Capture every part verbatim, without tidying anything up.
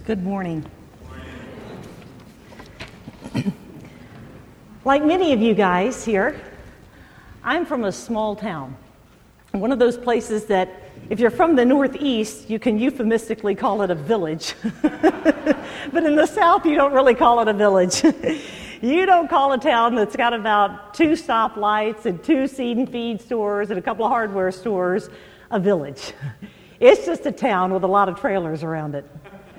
Good morning. Like many of you guys here, I'm from a small town. One of those places that if you're from the Northeast, you can euphemistically call it a village. But in the South, you don't really call it a village. You don't call a town that's got about two stoplights and two seed and feed stores and a couple of hardware stores a village. It's just a town with a lot of trailers around it.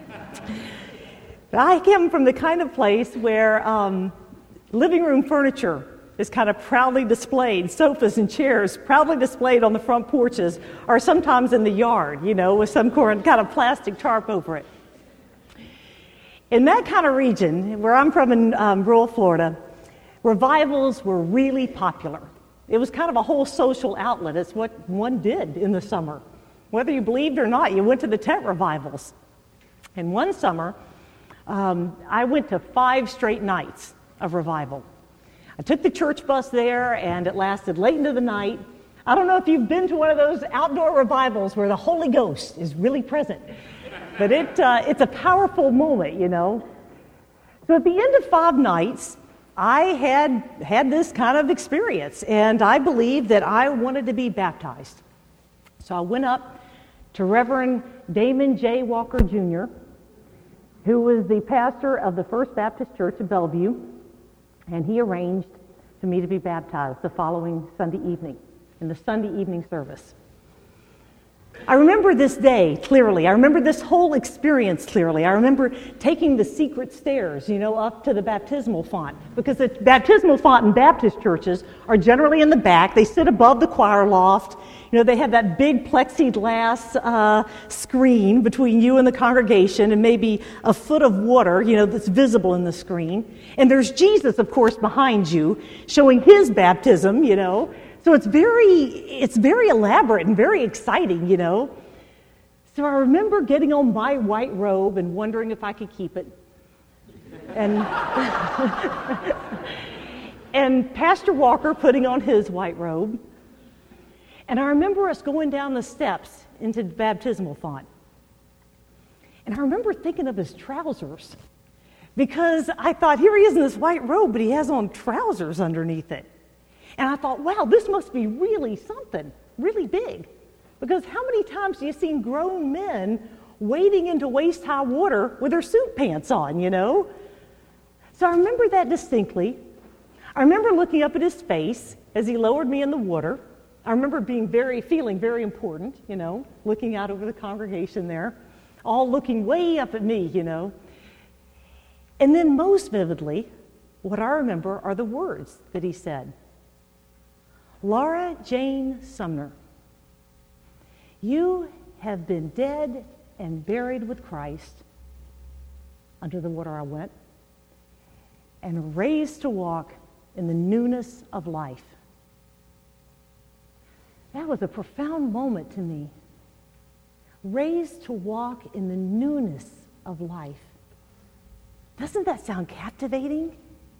I come from the kind of place where um, living room furniture is kind of proudly displayed, sofas and chairs proudly displayed on the front porches, or sometimes in the yard, you know, with some kind of plastic tarp over it. In that kind of region, where I'm from in um, rural Florida, revivals were really popular. It was kind of a whole social outlet. It's what one did in the summer. Whether you believed or not, you went to the tent revivals. And one summer, um, I went to five straight nights of revival. I took the church bus there, and it lasted late into the night. I don't know if you've been to one of those outdoor revivals where the Holy Ghost is really present, but it uh, it's a powerful moment, you know. So at the end of five nights, I had had this kind of experience, and I believed that I wanted to be baptized. So I went up to Reverend Damon J. Walker, Junior, who was the pastor of the First Baptist Church of Bellevue, and he arranged for me to be baptized the following Sunday evening, in the Sunday evening service. I remember this day clearly. I remember this whole experience clearly. I remember taking the secret stairs, you know, up to the baptismal font, because the baptismal font in Baptist churches are generally in the back. They sit above the choir loft. You know, they have that big plexiglass uh, screen between you and the congregation, and maybe a foot of water, you know, that's visible in the screen. And there's Jesus, of course, behind you, showing his baptism, you know. So it's very, it's very elaborate and very exciting, you know. So I remember getting on my white robe and wondering if I could keep it. And, and Pastor Walker putting on his white robe. And I remember us going down the steps into the baptismal font. And I remember thinking of his trousers, because I thought, here he is in this white robe, but he has on trousers underneath it. And I thought, wow, this must be really something, really big. Because how many times have you seen grown men wading into waist-high water with their suit pants on, you know? So I remember that distinctly. I remember looking up at his face as he lowered me in the water. I remember being very, feeling very important, you know, looking out over the congregation there, all looking way up at me, you know. And then most vividly, what I remember are the words that he said. Laura Jane Sumner, you have been dead and buried with Christ. Under the water I went, and raised to walk in the newness of life. That was a profound moment to me. Raised to walk in the newness of life. Doesn't that sound captivating?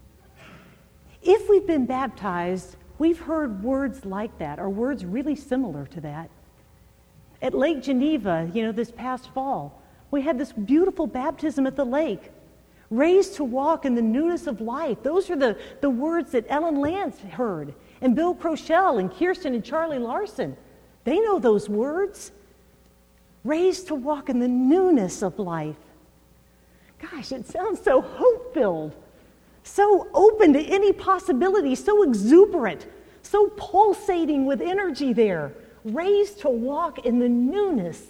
If we've been baptized, we've heard words like that, or words really similar to that. At Lake Geneva, you know, this past fall, we had this beautiful baptism at the lake. Raised to walk in the newness of life. Those are the, the words that Ellen Lance heard. And Bill Crochelle and Kirsten and Charlie Larson. They know those words. Raised to walk in the newness of life. Gosh, it sounds so hope-filled. So open to any possibility, so exuberant, so pulsating with energy there, raised to walk in the newness.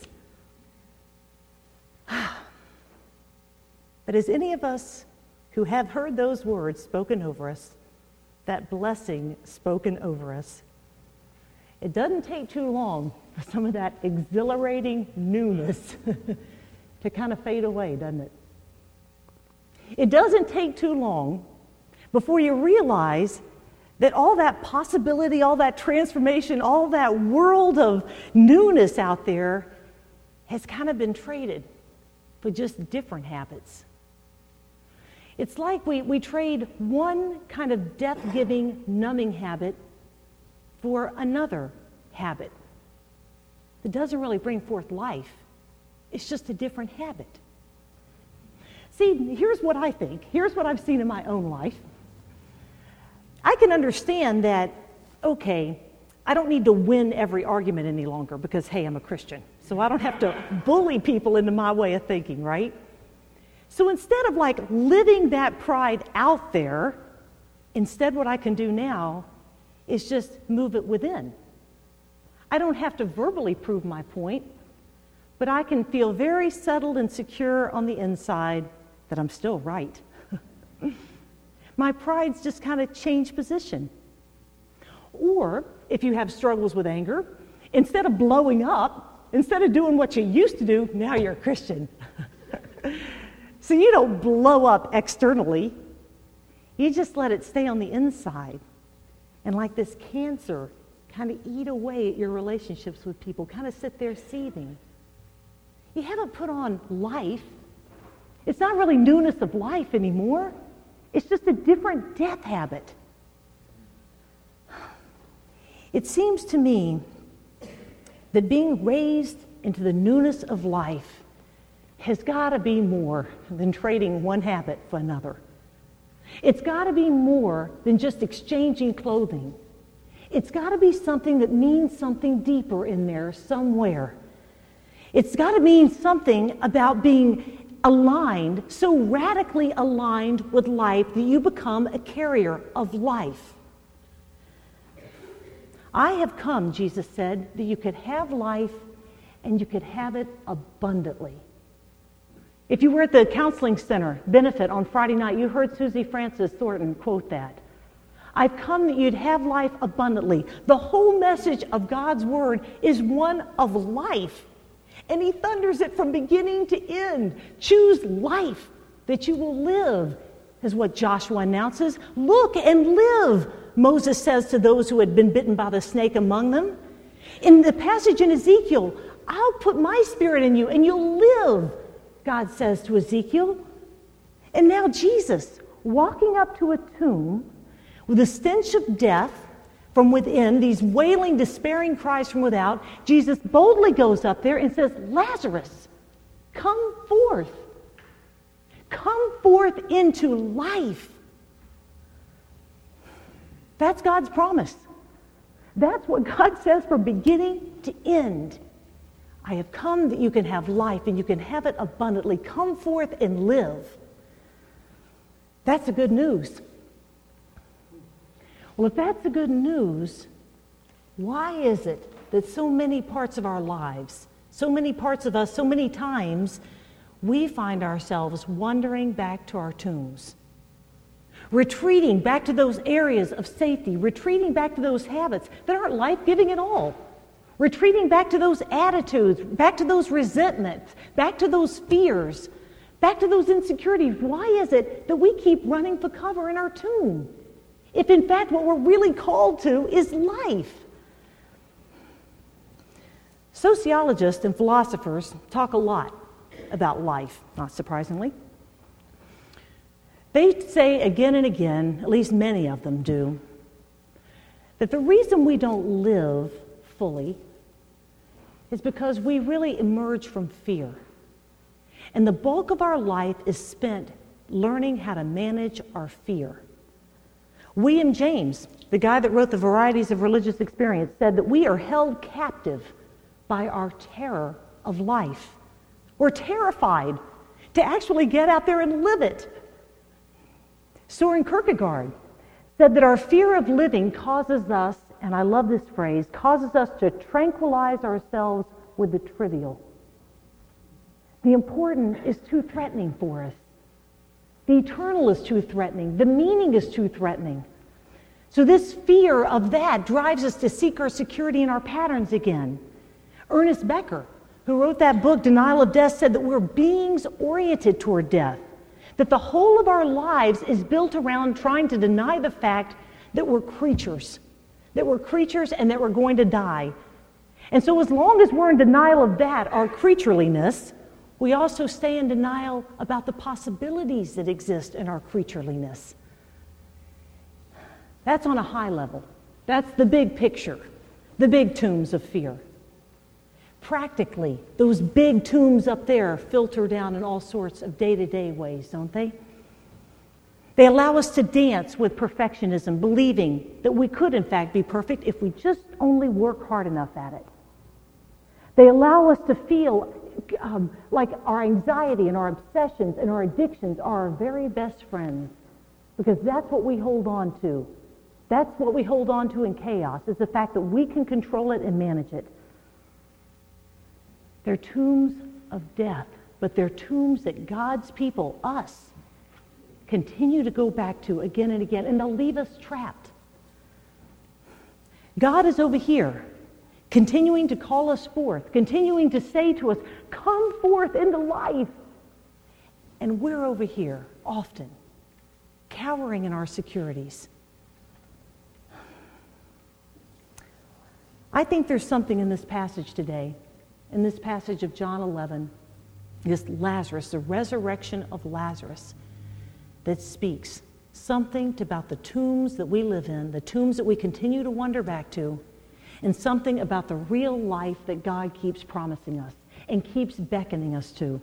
But as any of us who have heard those words spoken over us, that blessing spoken over us, it doesn't take too long for some of that exhilarating newness to kind of fade away, doesn't it? It doesn't take too long before you realize that all that possibility, all that transformation, all that world of newness out there has kind of been traded for just different habits. It's like we, we trade one kind of death-giving, numbing habit for another habit that doesn't really bring forth life. It's just a different habit. See, here's what I think. Here's what I've seen in my own life. I can understand that, okay, I don't need to win every argument any longer because, hey, I'm a Christian. So I don't have to bully people into my way of thinking, right? So instead of like living that pride out there, instead what I can do now is just move it within. I don't have to verbally prove my point, but I can feel very settled and secure on the inside that I'm still right. My pride's just kind of changed position. Or if you have struggles with anger, instead of blowing up, instead of doing what you used to do, now you're a Christian. So you don't blow up externally. You just let it stay on the inside. And like this cancer, kind of eat away at your relationships with people, kind of sit there seething. You haven't put on life. It's not really newness of life anymore. It's just a different death habit. It seems to me that being raised into the newness of life has got to be more than trading one habit for another. It's got to be more than just exchanging clothing. It's got to be something that means something deeper in there somewhere. It's got to mean something about being aligned, so radically aligned with life that you become a carrier of life. I have come, Jesus said, that you could have life and you could have it abundantly. If you were at the counseling center benefit on Friday night, you heard Susie Francis Thornton quote that. I've come that you'd have life abundantly. The whole message of God's word is one of life. And he thunders it from beginning to end. Choose life that you will live, is what Joshua announces. Look and live, Moses says to those who had been bitten by the snake among them. In the passage in Ezekiel, I'll put my spirit in you and you'll live, God says to Ezekiel. And now Jesus, walking up to a tomb with the stench of death from within, these wailing, despairing cries from without, Jesus boldly goes up there and says, Lazarus, come forth. Come forth into life. That's God's promise. That's what God says from beginning to end. I have come that you can have life and you can have it abundantly. Come forth and live. That's the good news. Well, if that's the good news, why is it that so many parts of our lives, so many parts of us, so many times, we find ourselves wandering back to our tombs, retreating back to those areas of safety, retreating back to those habits that aren't life-giving at all, retreating back to those attitudes, back to those resentments, back to those fears, back to those insecurities? Why is it that we keep running for cover in our tomb? If in fact what we're really called to is life. Sociologists and philosophers talk a lot about life, not surprisingly. They say again and again, at least many of them do, that the reason we don't live fully is because we really emerge from fear. And the bulk of our life is spent learning how to manage our fear. William James, the guy that wrote The Varieties of Religious Experience, said that we are held captive by our terror of life. We're terrified to actually get out there and live it. Soren Kierkegaard said that our fear of living causes us, and I love this phrase, causes us to tranquilize ourselves with the trivial. The important is too threatening for us. The eternal is too threatening. The meaning is too threatening. So this fear of that drives us to seek our security in our patterns again. Ernest Becker, who wrote that book, Denial of Death, said that we're beings oriented toward death, that the whole of our lives is built around trying to deny the fact that we're creatures, that we're creatures and that we're going to die. And so as long as we're in denial of that, our creatureliness, we also stay in denial about the possibilities that exist in our creatureliness. That's on a high level. That's the big picture, the big tombs of fear. Practically, those big tombs up there filter down in all sorts of day-to-day ways, don't they? They allow us to dance with perfectionism, believing that we could, in fact, be perfect if we just only work hard enough at it. They allow us to feel um, like our anxiety and our obsessions and our addictions are our very best friends, because that's what we hold on to. That's what we hold on to in chaos, is the fact that we can control it and manage it. They're tombs of death, but they're tombs that God's people, us, continue to go back to again and again, and they'll leave us trapped. God is over here, continuing to call us forth, continuing to say to us, come forth into life. And we're over here, often, cowering in our securities. I think there's something in this passage today, in this passage of John eleven, this Lazarus, the resurrection of Lazarus, that speaks something about the tombs that we live in, the tombs that we continue to wander back to, and something about the real life that God keeps promising us and keeps beckoning us to.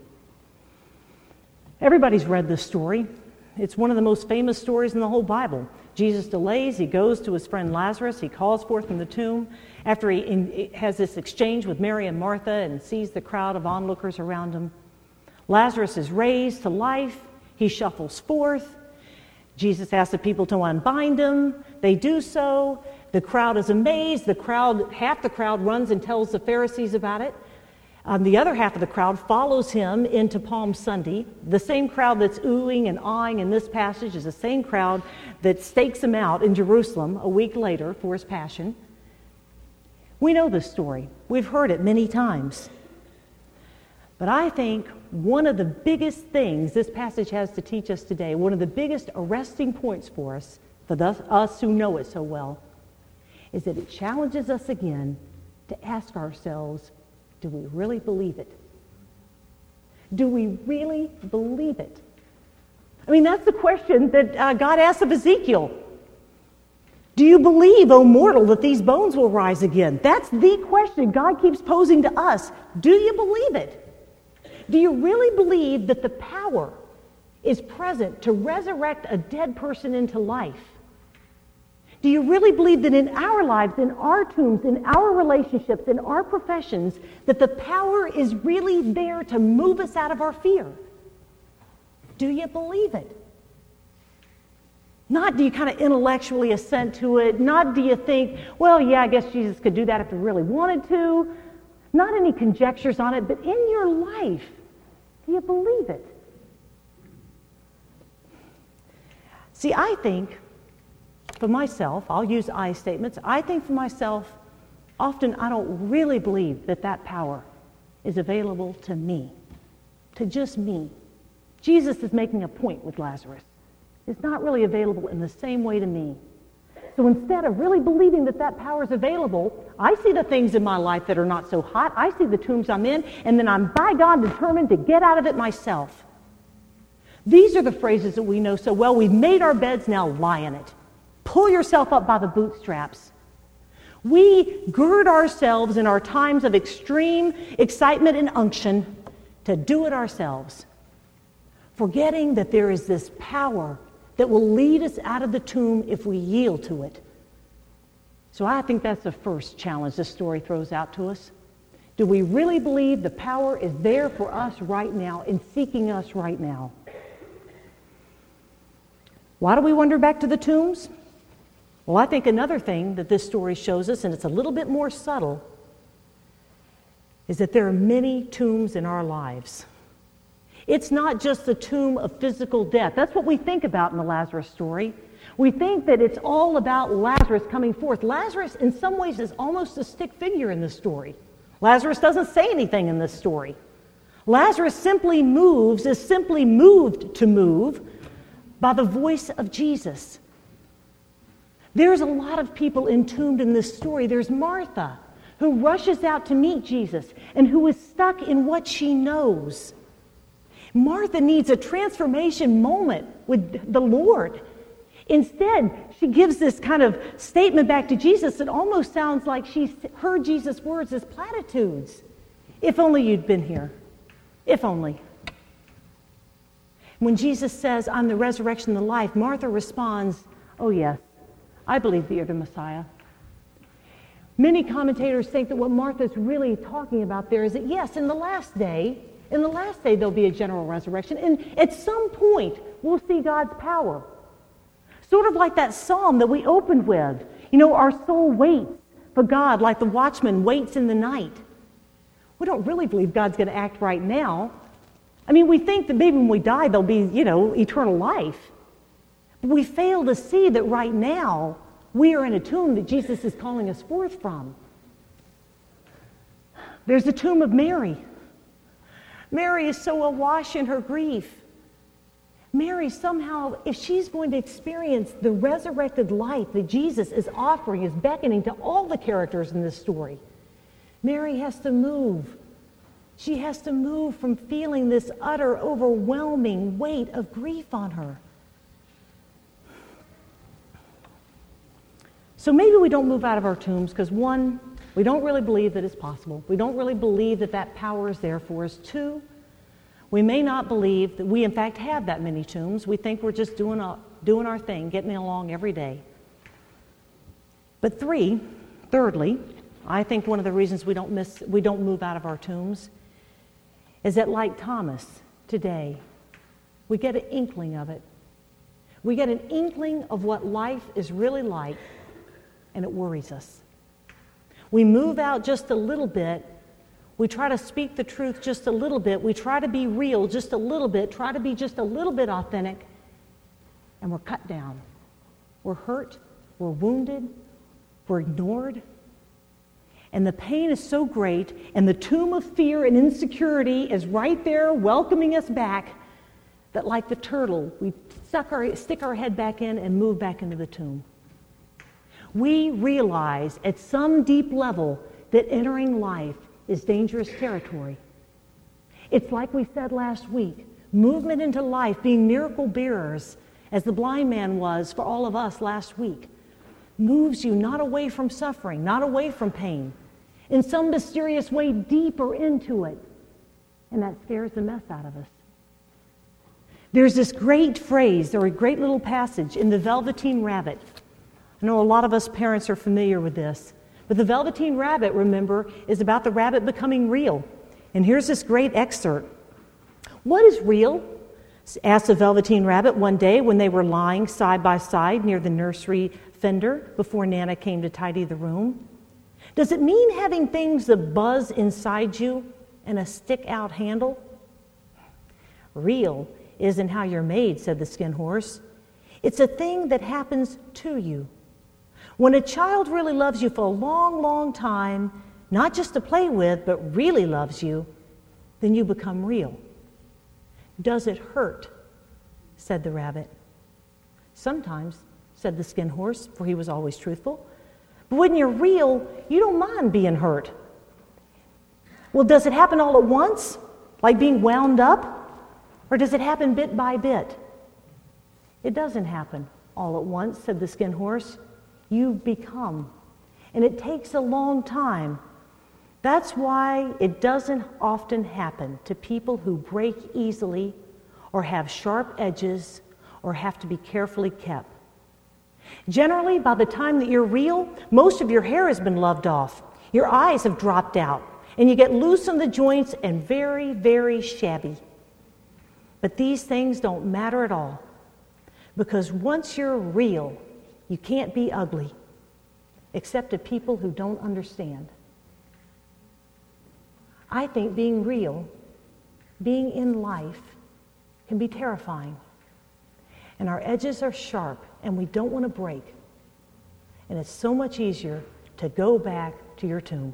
Everybody's read this story. It's one of the most famous stories in the whole Bible. Jesus delays. He goes to his friend Lazarus. He calls forth from the tomb after he in, has this exchange with Mary and Martha and sees the crowd of onlookers around him. Lazarus is raised to life. He shuffles forth. Jesus asks the people to unbind him. They do so. The crowd is amazed. The crowd, half the crowd runs and tells the Pharisees about it. Um, the other half of the crowd follows him into Palm Sunday. The same crowd that's oohing and awing in this passage is the same crowd that stakes him out in Jerusalem a week later for his passion. We know this story. We've heard it many times. But I think one of the biggest things this passage has to teach us today, one of the biggest arresting points for us, for thus, us who know it so well, is that it challenges us again to ask ourselves, do we really believe it? Do we really believe it? I mean, that's the question that uh, God asked of Ezekiel. Do you believe, O mortal, that these bones will rise again? That's the question God keeps posing to us. Do you believe it? Do you really believe that the power is present to resurrect a dead person into life? Do you really believe that in our lives, in our tombs, in our relationships, in our professions, that the power is really there to move us out of our fear? Do you believe it? Not do you kind of intellectually assent to it. Not do you think, well, yeah, I guess Jesus could do that if he really wanted to. Not any conjectures on it, but in your life, do you believe it? See, I think for myself, I'll use I statements, I think for myself, often I don't really believe that that power is available to me, to just me. Jesus is making a point with Lazarus. It's not really available in the same way to me. So instead of really believing that that power is available, I see the things in my life that are not so hot. I see the tombs I'm in, and then I'm by God determined to get out of it myself. These are the phrases that we know so well. We've made our beds, now lie in it. Pull yourself up by the bootstraps. We gird ourselves in our times of extreme excitement and unction to do it ourselves, forgetting that there is this power that will lead us out of the tomb if we yield to it. So I think that's the first challenge this story throws out to us. Do we really believe the power is there for us right now and seeking us right now? Why do we wander back to the tombs? Well, I think another thing that this story shows us, and it's a little bit more subtle, is that there are many tombs in our lives. It's not just the tomb of physical death. That's what we think about in the Lazarus story. We think that it's all about Lazarus coming forth. Lazarus, in some ways, is almost a stick figure in this story. Lazarus doesn't say anything in this story. Lazarus simply moves, is simply moved to move by the voice of Jesus. There's a lot of people entombed in this story. There's Martha, who rushes out to meet Jesus and who is stuck in what she knows. Martha needs a transformation moment with the Lord. Instead, she gives this kind of statement back to Jesus that almost sounds like she's heard Jesus' words as platitudes. If only you'd been here. If only. When Jesus says, I'm the resurrection and the life, Martha responds, oh yes, I believe that you're the Messiah. Many commentators think that what Martha's really talking about there is that yes, in the last day, in the last day there'll be a general resurrection, and at some point we'll see God's power. Sort of like that psalm that we opened with. You know, our soul waits for God like the watchman waits in the night. We don't really believe God's going to act right now. I mean, we think that maybe when we die there'll be, you know, eternal life. But we fail to see that right now we are in a tomb that Jesus is calling us forth from. There's the tomb of Mary. Mary is so awash in her grief. Mary somehow, if she's going to experience the resurrected life that Jesus is offering, is beckoning to all the characters in this story, Mary has to move. She has to move from feeling this utter, overwhelming weight of grief on her. So maybe we don't move out of our tombs because, one, we don't really believe that it's possible. We don't really believe that that power is there for us. Two, we may not believe that we, in fact, have that many tombs. We think we're just doing, a, doing our thing, getting along every day. But three, thirdly, I think one of the reasons we don't miss, we don't move out of our tombs is that, like Thomas today, we get an inkling of it. We get an inkling of what life is really like, and it worries us. We move out just a little bit. We try to speak the truth just a little bit. We try to be real just a little bit, try to be just a little bit authentic, and we're cut down. We're hurt, we're wounded, we're ignored. And the pain is so great, and the tomb of fear and insecurity is right there welcoming us back, that like the turtle, we stuck our, stick our head back in and move back into the tomb. We realize at some deep level that entering life is dangerous territory. It's like we said last week, movement into life, being miracle bearers, as the blind man was for all of us last week, moves you not away from suffering, not away from pain, in some mysterious way deeper into it. And that scares the mess out of us. There's this great phrase, or a great little passage in the Velveteen Rabbit. I know a lot of us parents are familiar with this. But the Velveteen Rabbit, remember, is about the rabbit becoming real. And here's this great excerpt. What is real? Asked the Velveteen Rabbit one day when they were lying side by side near the nursery fender before Nana came to tidy the room. Does it mean having things that buzz inside you and a stick-out handle? Real isn't how you're made, said the Skin Horse. It's a thing that happens to you. When a child really loves you for a long, long time, not just to play with, but really loves you, then you become real. Does it hurt? Said the rabbit. Sometimes, said the Skin Horse, for he was always truthful. But when you're real, you don't mind being hurt. Well, does it happen all at once, like being wound up? Or does it happen bit by bit? It doesn't happen all at once, said the Skin Horse. You become. And it takes a long time. That's why it doesn't often happen to people who break easily or have sharp edges or have to be carefully kept. Generally, by the time that you're real, most of your hair has been loved off. Your eyes have dropped out, and you get loose on the joints and very, very shabby. But these things don't matter at all, because once you're real, you can't be ugly, except to people who don't understand. I think being real, being in life, can be terrifying. And our edges are sharp, and we don't want to break. And it's so much easier to go back to your tomb.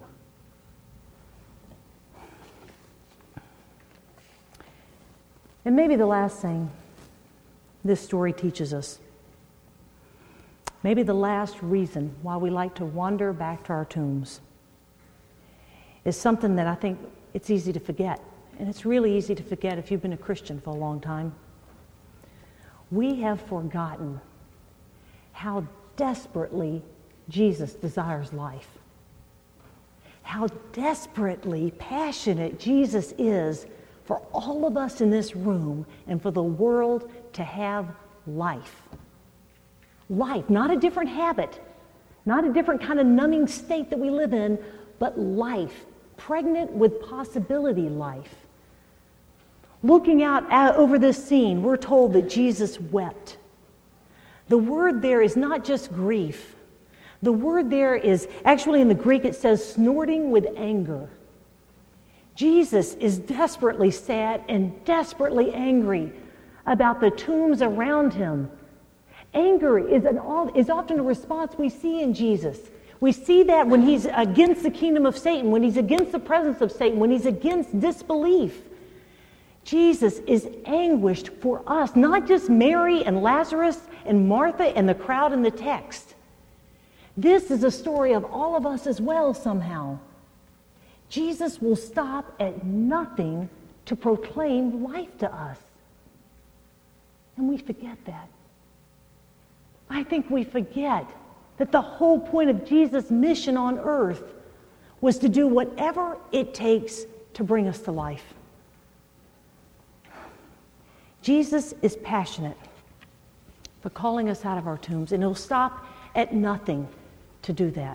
And maybe the last thing this story teaches us, maybe the last reason why we like to wander back to our tombs, is something that I think it's easy to forget. And it's really easy to forget if you've been a Christian for a long time. We have forgotten how desperately Jesus desires life. how desperately passionate Jesus is for all of us in this room and for the world to have life. Life, not a different habit, not a different kind of numbing state that we live in, but life, pregnant with possibility life. Looking out over this scene, we're told that Jesus wept. The word there is not just grief. The word there is, actually in the Greek it says snorting with anger. Jesus is desperately sad and desperately angry about the tombs around him. Anger is, an, is often a response we see in Jesus. We see that when he's against the kingdom of Satan, when he's against the presence of Satan, when he's against disbelief. Jesus is anguished for us, not just Mary and Lazarus and Martha and the crowd in the text. This is a story of all of us as well somehow. Jesus will stop at nothing to proclaim life to us. And we forget that. I think we forget that the whole point of Jesus' mission on earth was to do whatever it takes to bring us to life. Jesus is passionate for calling us out of our tombs, and he'll stop at nothing to do that.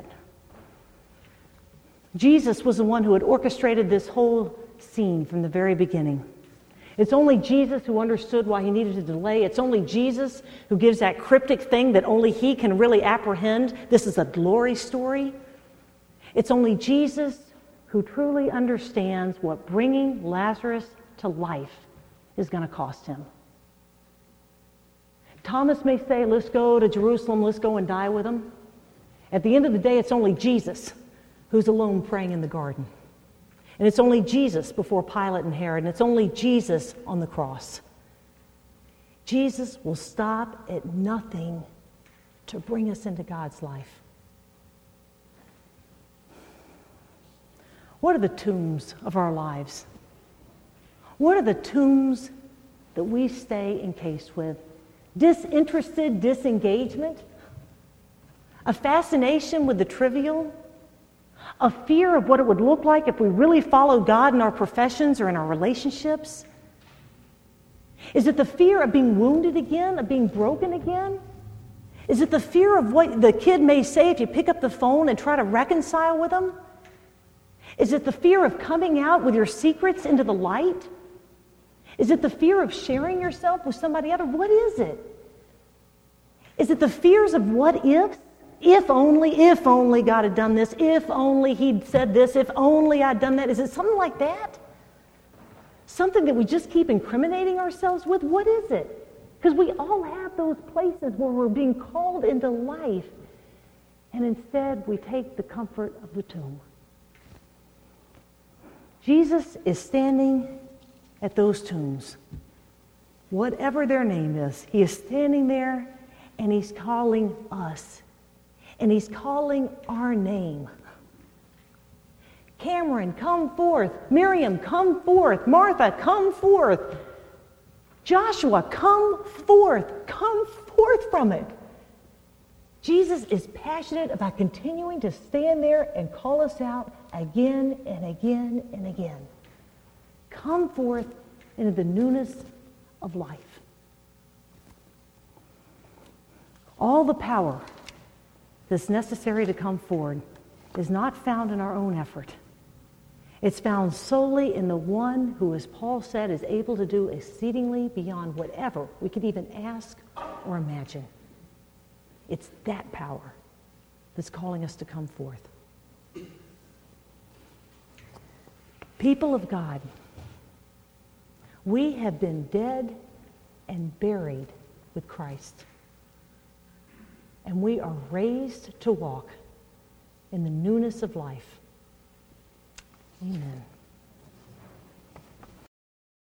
Jesus was the one who had orchestrated this whole scene from the very beginning. It's only Jesus who understood why he needed to delay. It's only Jesus who gives that cryptic thing that only he can really apprehend. This is a glory story. It's only Jesus who truly understands what bringing Lazarus to life is going to cost him. Thomas may say, let's go to Jerusalem, let's go and die with him. At the end of the day, it's only Jesus who's alone praying in the garden. And it's only Jesus before Pilate and Herod, and it's only Jesus on the cross. Jesus will stop at nothing to bring us into God's life. What are the tombs of our lives? What are the tombs that we stay encased with? Disinterested disengagement? A fascination with the trivial? A fear of what it would look like if we really followed God in our professions or in our relationships? Is it the fear of being wounded again, of being broken again? Is it the fear of what the kid may say if you pick up the phone and try to reconcile with them? Is it the fear of coming out with your secrets into the light? Is it the fear of sharing yourself with somebody else? What is it? Is it the fears of what ifs? If only, if only God had done this, if only he'd said this, if only I'd done that. Is it something like that? Something that we just keep incriminating ourselves with? What is it? Because we all have those places where we're being called into life, and instead we take the comfort of the tomb. Jesus is standing at those tombs, whatever their name is. He is standing there, and he's calling us. And he's calling our name. Cameron, come forth. Miriam, come forth. Martha, come forth. Joshua, come forth. Come forth from it. Jesus is passionate about continuing to stand there and call us out again and again and again. Come forth into the newness of life. All the power that's necessary to come forward is not found in our own effort. It's found solely in the one who, as Paul said, is able to do exceedingly beyond whatever we could even ask or imagine. It's that power that's calling us to come forth. People of God, we have been dead and buried with Christ. And we are raised to walk in the newness of life. Amen.